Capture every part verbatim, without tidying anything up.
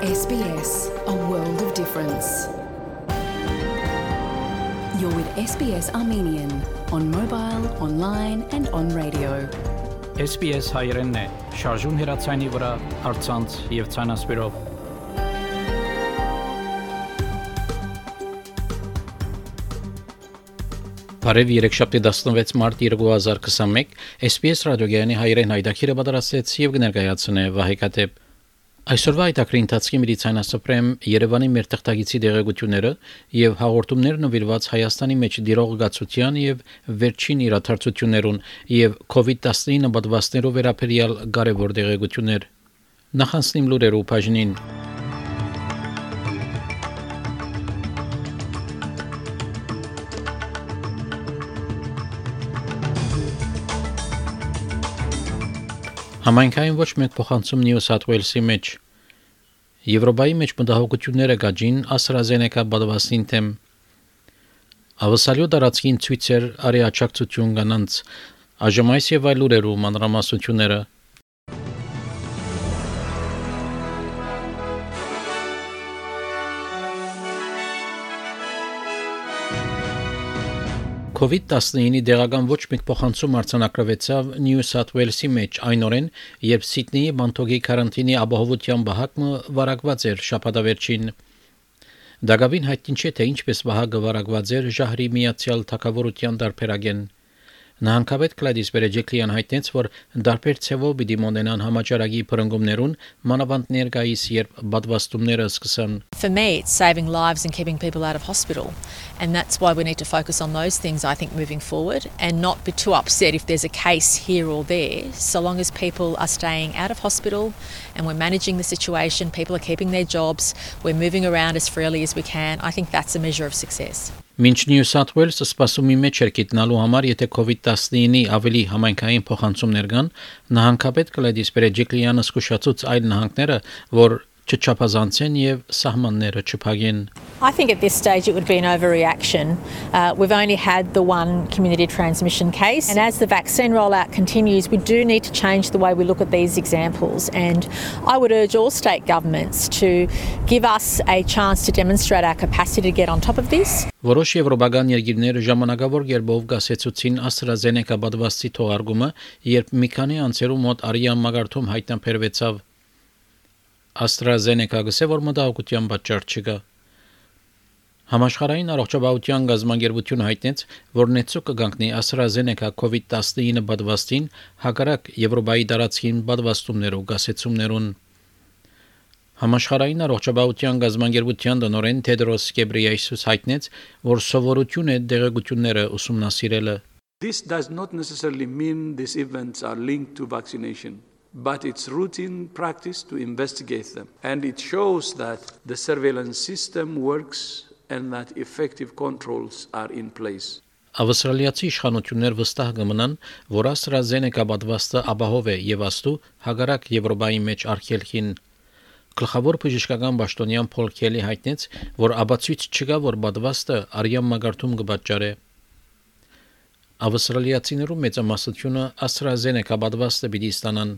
S B S, a world of difference. You're with S B S Armenian on mobile, online and on radio. S B S հայերենն է, շարժուն հեռացանի վրա, առցանց եւ ցանասպիրով։ Բարև երեքշաբթի տասնվեց մարտ երկու հազար քսանմեկ S B S ռադիոգյանի հայերեն հայտակիրը պատրաստեց եւ կներկայացնե Վահե Կատեփ։ Այսօրվա հայտակրի ընթացքի մեդիցինասպրեմ Երևանի մեր թղթակիցի դեղեցությունները եւ հաղորդումներ նվիրված Հայաստանի մեջ դիրող գացության եւ վերջին իրադարձություններուն եւ COVID nineteen պատվաստներով վերաբերյալ կարևոր դեղեցություններ։ Նախանցնիմ լուրերով բաժնին։ Համայնքային ոչ մեկ փոխանցում Նյու Սաթ Ուելսի մեջ Եվրոպայի մեջ մտահոգությունները գաջին AstraZeneca պատվաստին թեմ Ավասալյո դարածքին ցույցեր արի աջակցություն կանանց Աժմայս եւ այլ լուրերու մանրամասնությունները COVID nineteen-ի դեղական ոչ մեկ փոխանցում արձանագրվեցավ Նյու Սաթ Ուելսի մեջ այն օրեն, երբ Սիդնեի Բանտոգի կարանտինի ապահովության բահակը վարակված էր շաբաթավերջին։ Դակավին հայտնի չէ թե ինչպես բահակը վարակված էր Ժահրի Միացյալ Թագավորության դարբերագեն։ Նահանգապետ Գլադիս Բերեջիկլյան հայտնեց, որ դարբեր ցևով պիտի մոնենան համաճարակի փրկումներուն մանավանդ ներկայիս երբ պատվաստումները սկսան։ For me, it's saving lives and keeping people out of hospital. And that's why we need to focus on those things, I think, moving forward and not be too upset if there's a case here or there. So long as people are staying out of hospital and we're managing the situation, people are keeping their jobs, we're moving around as freely as we can, I think that's a measure of success. Մինչ Նյու Սաթ Ուելսը սպասումի մեջ էր գտնալու համար, եթե COVID nineteen-ի ավելի համայնքային փոխանցումներ կան, նահանգապետ Գլադիս Բերեջիկլյանը զսկուշացուց այլ նահանգները, որ չչափազանցեն եւ սահմանները չփակեն։ I think at this stage it would be an overreaction. Uh, we've only had the one community transmission case, and as the vaccine rollout continues, we do need to change the way we look at these examples. And I would urge all state governments to give us a chance to demonstrate our capacity to get on top of this. Որոշ եվրոպական երկիրներ ժամանակավոր կերպով գասեցուցին AstraZeneca պատվաստի թողարկումը, երբ մի քանի անցերու մոտ արյան մագարտում հայտնաբերվեցավ AstraZeneca գսե որ մտահոգության պատճառ չկա։ Համաշխարհային առողջապահության գազագերբությունը հայտնեց, որ նեցու կգանքնի AstraZeneca COVID nineteen պատվաստին հակառակ Եվրոպայի տարածքին պատվաստումներով գասեցումներուն։ Համաշխարհային առողջապահության գազագերբության տնօրեն Թեդրոս Գեբրեյեսուս հայտնեց, որ սովորություն է դեղեցությունները ուսումնասիրելը։ This does not necessarily mean these events are linked to vaccination. But it's routine practice to investigate them. And it shows that the surveillance system works and that effective controls are in place. Ավստրալիացի իշխանություններ վստահ կմնան, որ AstraZeneca պատվաստը ապահով է եւ աստու հագարակ Եվրոպայի մեջ արգելքին։ Գլխավոր բժշկական պաշտոնյան Փոլ Քելի հայտնեց, որ աբացույց չկա, որ պատվաստը արյան մագարտում կպատճառի։ Ավստրալիացիներու մեծամասնությունը AstraZeneca պատվաստը պիտի ստանան։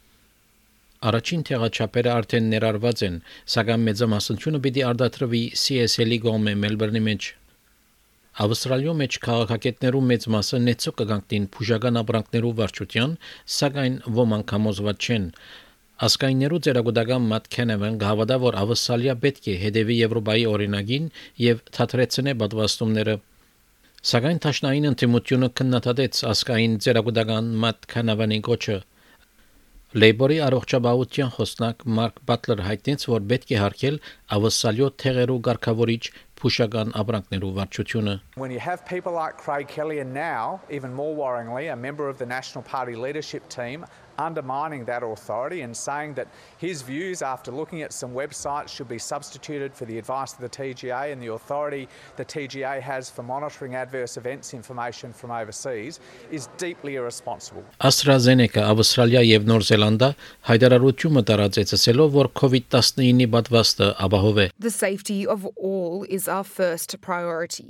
Առաջին թեղաչափերը արդեն ներառված են, սակայն մեծամասնությունը պիտի արդատրվի C S L-ի գոմե Մելբուրնի մեջ։ Ավստրալիո մեջ քաղաքագետներու մեծ մասը նեցու կգանքնին փուժական ապրանքներու վարչության, սակայն ոմանք համոզված չեն։ Ասկայներու ծերագուտական Մատ Քենևեն գավադա, որ Ավստրալիա պետք է հետևի Եվրոպայի օրինագին եւ թատրեցնե պատվաստումները։ Սակայն Թաշնային ընդդիմությունը քննադատեց ասկային ծերագուտական Մատ Քենևենի կոչը։ Լեյբորի առողջապահության խոսնակ Մարկ Բատլեր հայտնեց, որ պետք է հարգել ավսալյո թեղերու ղեկավարիչ փուշական ապրանքներու վարչությունը։ When you have people like Craig Kelly and now, even more worryingly, a member of the National Party leadership team undermining that authority and saying that his views after looking at some websites should be substituted for the advice of the T G A and the authority the T G A has for monitoring adverse events information from overseas is deeply irresponsible. AstraZeneca, Ավստրալիա եւ Նոր Զելանդա հայտարարությունը տարածեց ասելով, որ COVID nineteen-ի պատվաստը ապահով է։ The safety of all is our first priority.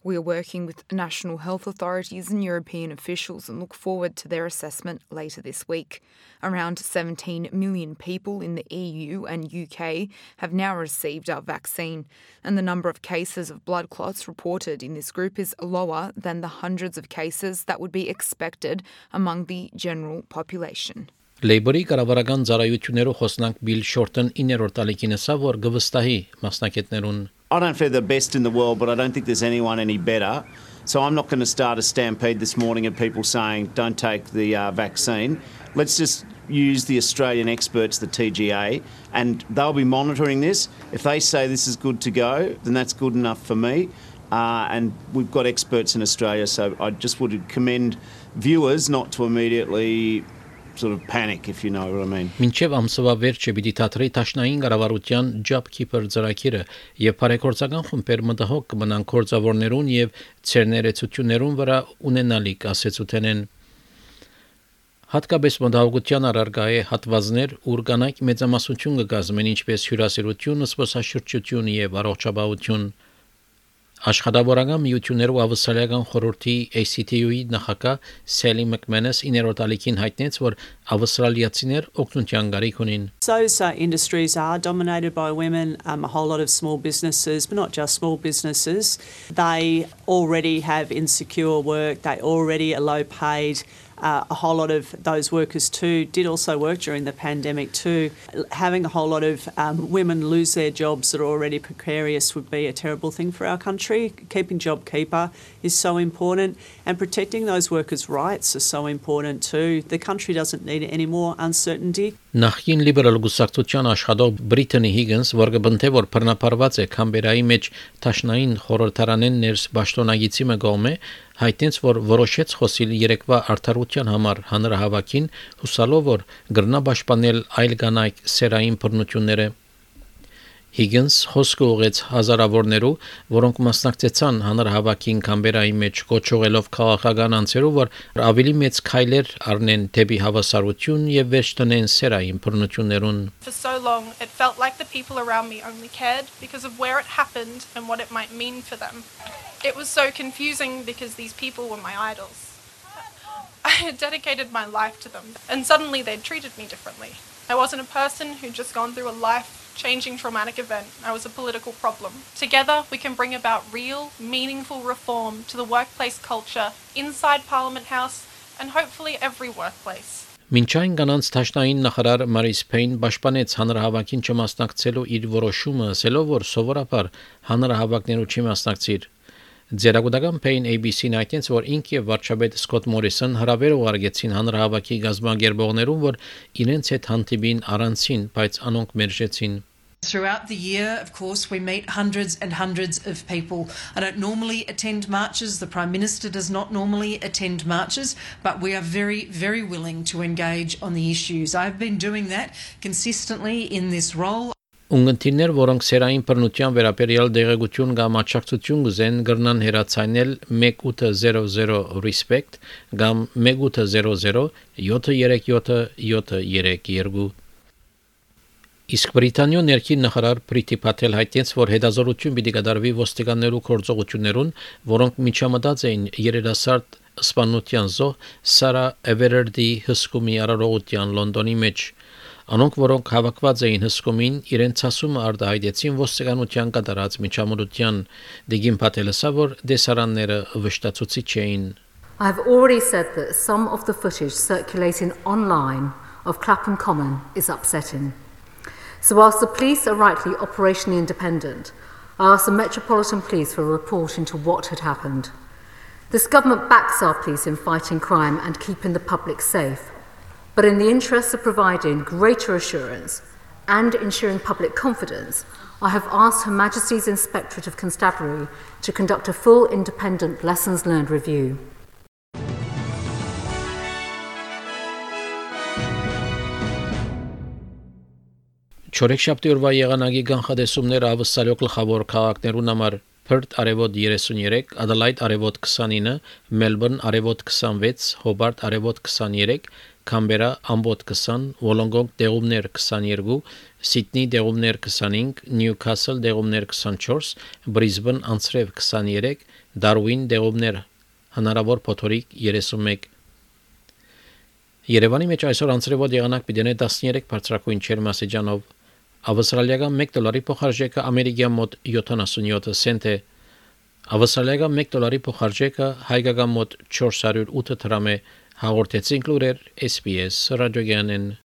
We are working with national health authorities and European officials and look forward to their assessment later this week. Around seventeen million people in the E U and U K have now received our vaccine, and the number of cases of blood clots reported in this group is lower than the hundreds of cases that would be expected among the general population. Լեյբորի կառավարական ծառայություններով խոսնանք Բիլ Շորտոն իններորդ ալիքին ասա, որ գվստահի մասնակիցներուն. I don't feel the best in the world, but I don't think there's anyone any better. So I'm not going to start a stampede this morning of people saying don't take the uh, vaccine. Let's just use the Australian experts, the T G A, and they'll be monitoring this. If they say this is good to go, then that's good enough for me. Uh, and we've got experts in Australia, so I just would commend viewers not to immediately sort of panic, if you know what I mean. Մինչև ամսվա վերջը պիտի թատրի տաշնային կառավարության JobKeeper ծրագիրը եւ բարեգործական խմբեր մտահոգ կմնան գործավորներուն եւ ցերներեցություններուն վրա ունենալիք ասեցութենեն. Հատկապես մտահոգության առարկա է հատվածներ, ուր կանայք մեծամասնություն կգազմեն ինչպես հյուրասիրություն, զբոսաշրջություն եւ առողջապահություն. Աշխատավորական միություններով ավստրալիական խորհրդի A C T U-ի նախագահ Սելի Մակմենես իներորդ ալիքին հայտնեց, որ ավստրալիացիներ օգնության գարիք ունին. Those uh, industries are dominated by women, um, a whole lot of small businesses, but not just small businesses. They already have insecure work, they already are low paid. Uh, a whole lot of those workers too did also work during the pandemic too. Having a whole lot of um, women lose their jobs that are already precarious would be a terrible thing for our country. Keeping JobKeeper is so important, and protecting those workers' rights is so important too. The country doesn't need any more uncertainty. Նախին լիբերալ գուսակցության աշխատող Բրիթանի Հիգինս, որ գտնթե որ բռնապարված է Կամբերայի մեջ տաշնային խորհրդարանեն ներս պաշտոնագիցի մգոմե, հայտնեց, որ որոշեց խոսիլ երեկվա արդարության համար հանրահավաքին, հուսալով որ գրնա պաշտպանել այլ կանայք սերային բռնությունները. Higgins խոսքը ուղեց հազարավորներու, որոնք մասնակցեցան հանրահավաքին Կամբերայի մեջ կոչողելով քաղաքական անձերով, որ ավելի մեծ քայլեր առնեն դեպի հավասարություն եւ վերջ տնեն սերային բռնություններուն. For so long, it felt like the people around me only cared because of where it happened and what it might mean for them. It was so confusing because these people were my idols. I had dedicated my life to them, and suddenly they'd treated me differently. I wasn't a person who'd just gone through a life-changing traumatic event. I was a political problem. Together, we can bring about real, meaningful reform to the workplace culture inside Parliament House and hopefully every workplace. Մինչ այն կանանց տաշնային նախարար Մարիս Փեյն պաշտպանեց հանրահավաքին չմասնակցելու իր որոշումը, ասելով, որ սովորաբար հանրահավաքներու չի մասնակցիր. Ձերագուտական Փեյն A B C-ն այդտենց, որ ինք եւ վարչապետ Սկոտ Մորիսոն հրավեր ուղարկեցին հանրահավաքի գազագերբողներուն, որ իրենց հետ հանդիպին առանցին, բայց անոնք մերժեցին. Throughout the year, of course, we meet hundreds and hundreds of people. I don't normally attend marches. The Prime Minister does not normally attend marches, but we are very, very willing to engage on the issues. I've been doing that consistently in this role. Ունգընտիրներ, որոնք սերային բռնության վերաբերյալ դեղեցություն կամ աջակցություն կուզեն, կրնան հեռացանել one eight hundred zero respect կամ one eight hundred seven three seven seven three two. Իսկ Բրիտանիո ներքին նախարար Պրիթի Փաթել հայտնեց, որ հետազոտություն պիտի կատարվի ոստիկաններու գործողություններուն, որոնք միջամտած էին երիտասարդ սպանության զոհ Սարա Էվերարդի հսկումի արարողության Լոնդոնի մեջ. Անոնք, որոնք հավաքված էին հսկումին, իրենց ասումը արտահայտեցին ոստիկանության կատարած միջամտության. Դիգին Փաթելը ասա, որ դեսարանները վշտացուցիչ էին. I've already said that some of the footage circulating online of Clapham Common is upsetting. So whilst the police are rightly operationally independent, I asked the Metropolitan Police for a report into what had happened. This government backs our police in fighting crime and keeping the public safe. But in the interest of providing greater assurance and ensuring public confidence, I have asked Her Majesty's Inspectorate of Constabulary to conduct a full independent lessons learned review. Չորեքշաբթի օրվա եղանակի կանխատեսումները ավստրալիո գլխավոր քաղաքներուն համար Perth արևոտ thirty-three, Adelaide արևոտ twenty-nine, Melbourne արևոտ twenty-six, Hobart արևոտ twenty-three, Canberra ամբոտ twenty, Wollongong դեղումներ twenty-two, Sydney դեղումներ twenty-five, Newcastle դեղումներ twenty-four, Brisbane անցրև twenty-three, Darwin դեղումներ հնարավոր փոթորիկ երեսունմեկ Երևանի մեջ այսօր անցրևոտ եղանակ պիտենե տասներեք բարձրակույն ջերմաստիճանով ավստրալիական մեկ դոլարի փոխարժեքը ամերիկյան մոտ յոթանասունյոթ سنت է ավստրալիական մեկ դոլարի փոխարժեքը հայկական մոտ չորս հարյուր ութ դրամ է հաղորդեցին լուրեր S B S ռադիոգյանեն